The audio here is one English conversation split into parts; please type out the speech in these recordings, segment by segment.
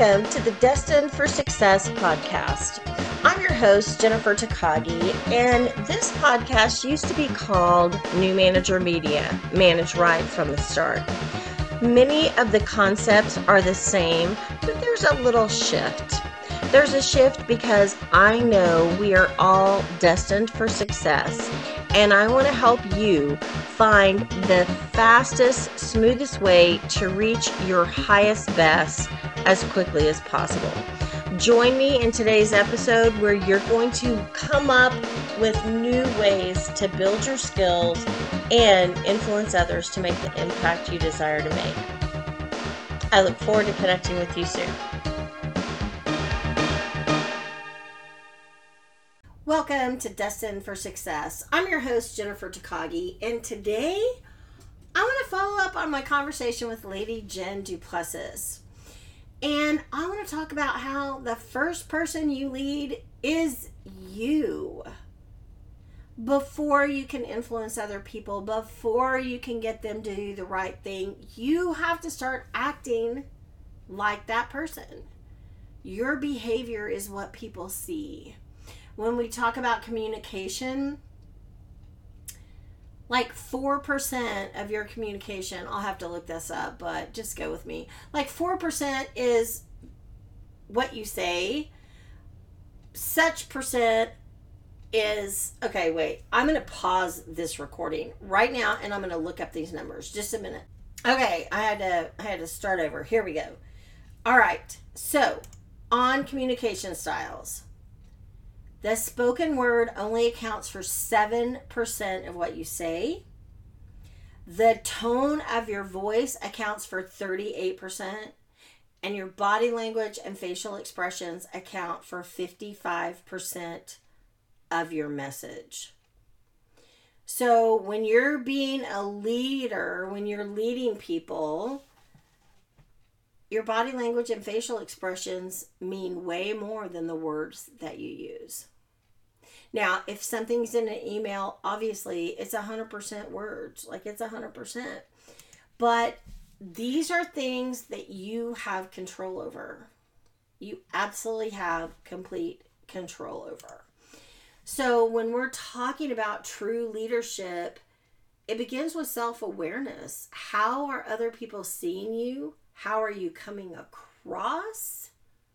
Welcome to the Destined for Success podcast. I'm your host, Jennifer Takagi, and this podcast used to be called New Manager Media, Manage Right from the Start. Many of the concepts are the same, but there's a little shift. There's a shift because I know we are all destined for success, and I want to help you find the fastest, smoothest way to reach your highest best as quickly as possible. Join me in today's episode where you're going to come up with new ways to build your skills and influence others to make the impact you desire to make. I look forward to connecting with you soon. Welcome to Destined for Success. I'm your host, Jennifer Takagi, and today I want to follow up on my conversation with Lady Jen Duplessis. And I want to talk about how the first person you lead is you. Before you can influence other people, before you can get them to do the right thing, you have to start acting like that person. Your behavior is what people see. When we talk about communication, like 4% of your communication, I'll have to look this up, but just go with me. Like 4% is what you say. Such percent is, okay, wait. I'm going to pause this recording right now and I'm going to look up these numbers. Just a minute. Okay, I had to start over. Here we go. All right. So, on communication styles, the spoken word only accounts for 7% of what you say. The tone of your voice accounts for 38%. And your body language and facial expressions account for 55% of your message. So when you're being a leader, when you're leading people, your body language and facial expressions mean way more than the words that you use. Now, if something's in an email, obviously it's 100% words, like it's 100%. But these are things that you have control over. You absolutely have complete control over. So when we're talking about true leadership, it begins with self-awareness. How are other people seeing you? How are you coming across?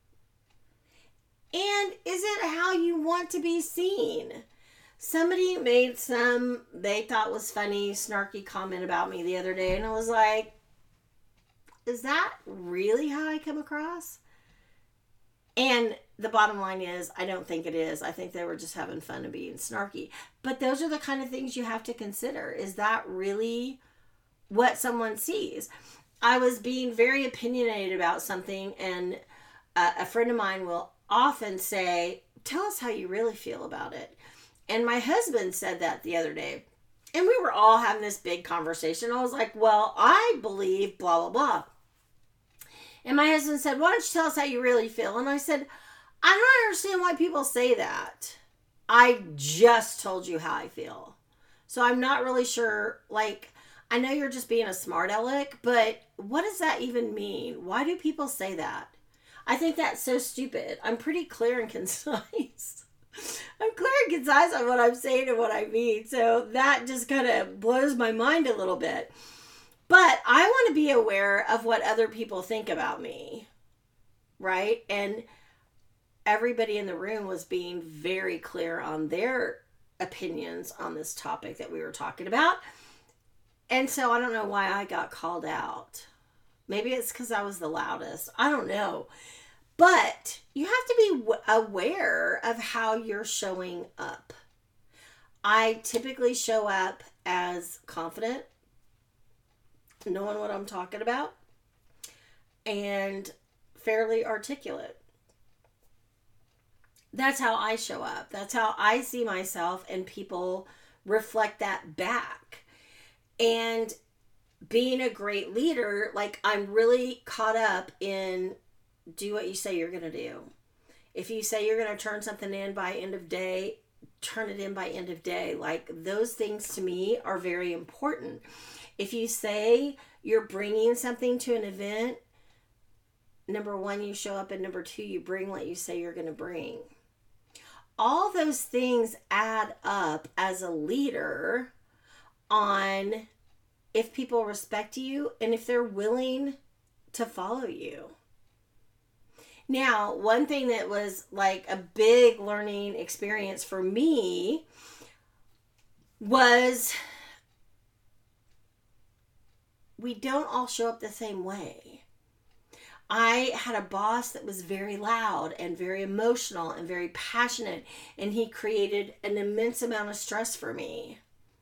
And is it how you want to be seen? Somebody made some, they thought was funny, snarky comment about me the other day. And I was like, is that really how I come across? And the bottom line is, I don't think it is. I think they were just having fun and being snarky. But those are the kind of things you have to consider. Is that really what someone sees? I was being very opinionated about something, and a friend of mine will often say, tell us how you really feel about it. And my husband said that the other day. And we were all having this big conversation. I was like, well, I believe blah, blah, blah. And my husband said, why don't you tell us how you really feel? And I said, I don't understand why people say that. I just told you how I feel. So I'm not really sure, like, I know you're just being a smart aleck, but what does that even mean? Why do people say that? I think that's so stupid. I'm pretty clear and concise. I'm clear and concise on what I'm saying and what I mean. So that just kind of blows my mind a little bit. But I want to be aware of what other people think about me. Right? And everybody in the room was being very clear on their opinions on this topic that we were talking about. And so I don't know why I got called out. Maybe it's because I was the loudest. I don't know. But you have to be aware of how you're showing up. I typically show up as confident, knowing what I'm talking about, and fairly articulate. That's how I show up. That's how I see myself, and people reflect that back. And being a great leader, like, I'm really caught up in do what you say you're going to do. If you say you're going to turn something in by end of day, turn it in by end of day. Like, those things to me are very important. If you say you're bringing something to an event, number one, you show up, and number two, you bring what you say you're going to bring. All those things add up as a leader on if people respect you and if they're willing to follow you. Now, one thing that was like a big learning experience for me was we don't all show up the same way. I had a boss that was very loud and very emotional and very passionate, and he created an immense amount of stress for me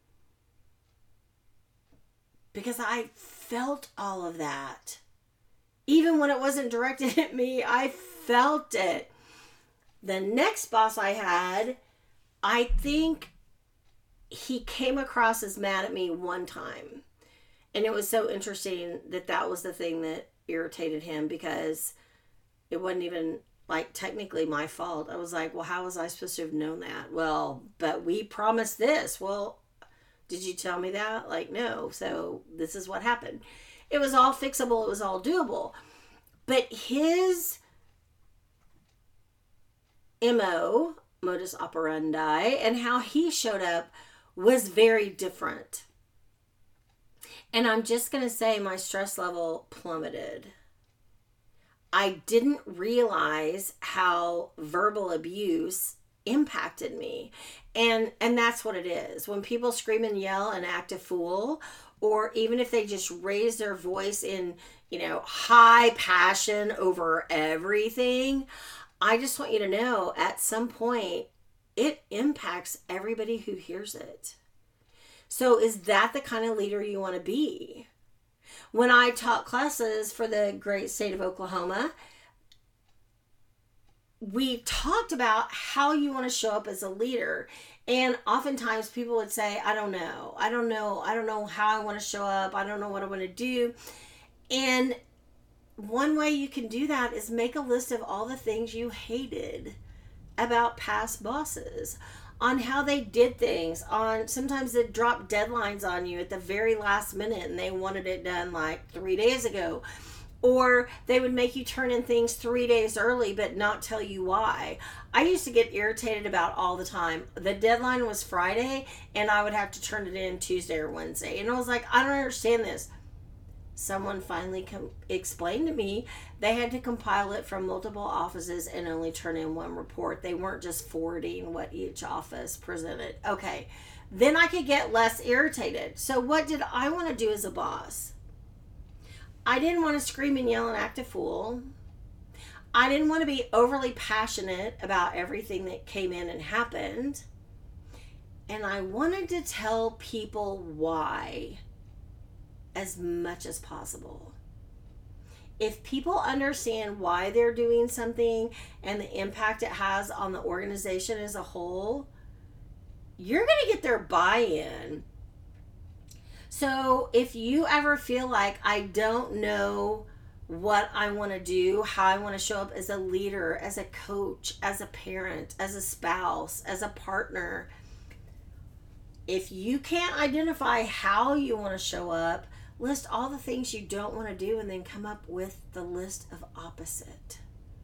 because I felt all of that. Even when it wasn't directed at me, I felt it. The next boss I had, I think he came across as mad at me one time. And it was so interesting that that was the thing that irritated him, because it wasn't even like technically my fault. I was like, well, how was I supposed to have known that? Well, but we promised this. Well, did you tell me that? Like, no. So this is what happened. It was all fixable. It was all doable. But his MO, modus operandi, and how he showed up was very different. And I'm just going to say my stress level plummeted. I didn't realize how verbal abuse impacted me. And that's what it is. When people scream and yell and act a fool, or even if they just raise their voice in, high passion over everything, I just want you to know at some point it impacts everybody who hears it. So is that the kind of leader you want to be? When I taught classes for the great state of Oklahoma, we talked about how you want to show up as a leader. And oftentimes people would say, I don't know how I want to show up. I don't know what I want to do. And one way you can do that is make a list of all the things you hated about past bosses, on how they did things, on sometimes they dropped deadlines on you at the very last minute and they wanted it done like 3 days ago. Or they would make you turn in things 3 days early but not tell you why. I used to get irritated about all the time. The deadline was Friday and I would have to turn it in Tuesday or Wednesday. And I was like, I don't understand this. Someone finally explained to me they had to compile it from multiple offices and only turn in one report. They weren't just forwarding what each office presented. Okay, then I could get less irritated. So what did I want to do as a boss? I didn't want to scream and yell and act a fool. I didn't want to be overly passionate about everything that came in and happened. And I wanted to tell people why as much as possible. If people understand why they're doing something and the impact it has on the organization as a whole, you're going to get their buy-in. So if you ever feel like I don't know what I want to do, how I want to show up as a leader, as a coach, as a parent, as a spouse, as a partner, if you can't identify how you want to show up, list all the things you don't want to do and then come up with the list of opposite.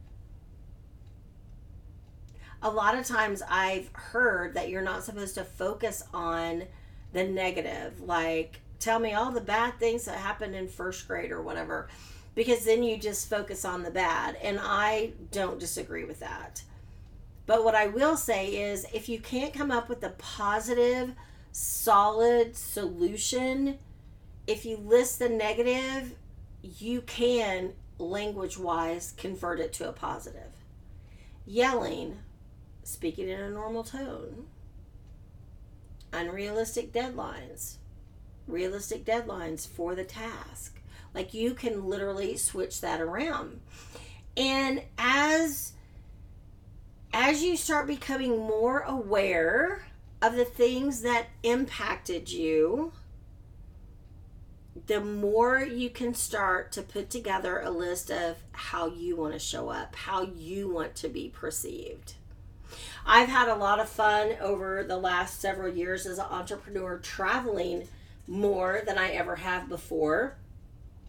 A lot of times I've heard that you're not supposed to focus on the negative, like tell me all the bad things that happened in first grade or whatever, because then you just focus on the bad. And I don't disagree with that. But what I will say is if you can't come up with a positive, solid solution, if you list the negative, you can, language-wise, convert it to a positive. Yelling, speaking in a normal tone. Unrealistic deadlines. Realistic deadlines for the task. Like you can literally switch that around. And as you start becoming more aware of the things that impacted you, the more you can start to put together a list of how you want to show up, how you want to be perceived. I've had a lot of fun over the last several years as an entrepreneur, traveling more than I ever have before.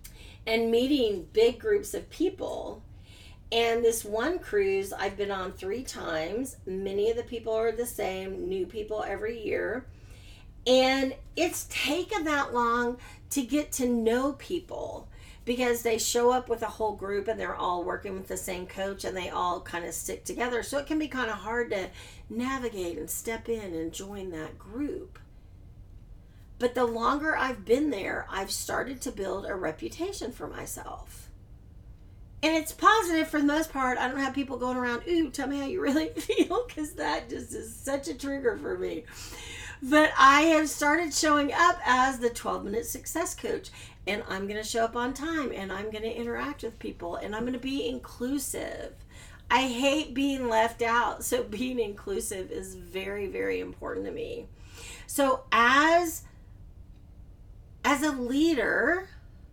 and meeting big groups of people. And this one cruise I've been on 3 times. Many of the people are the same, new people every year. And it's taken that long to get to know people because they show up with a whole group and they're all working with the same coach and they all kind of stick together. So it can be kind of hard to navigate and step in and join that group. But the longer I've been there, I've started to build a reputation for myself. And it's positive for the most part. I don't have people going around, ooh, tell me how you really feel, because that just is such a trigger for me. But I have started showing up as the 12-minute success coach, and I'm going to show up on time, and I'm going to interact with people, and I'm going to be inclusive. I hate being left out, so being inclusive is very, very important to me. So as a leader,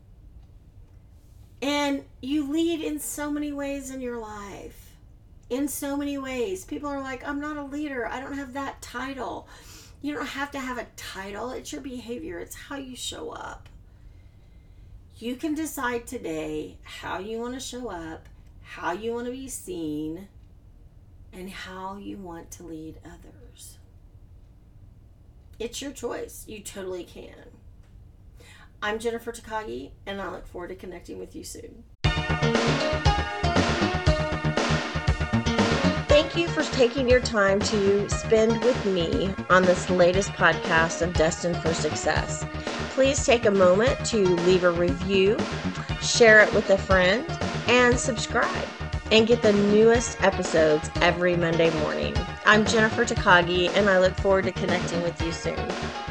and you lead in so many ways in your life, in so many ways. People are like, I'm not a leader. I don't have that title. You don't have to have a title. It's your behavior. It's how you show up. You can decide today how you want to show up, how you want to be seen, and how you want to lead others. It's your choice. You totally can. I'm Jennifer Takagi, and I look forward to connecting with you soon. Thank you for taking your time to spend with me on this latest podcast of Destined for Success. Please take a moment to leave a review, share it with a friend, and subscribe, and get the newest episodes every Monday morning. I'm Jennifer Takagi, and I look forward to connecting with you soon.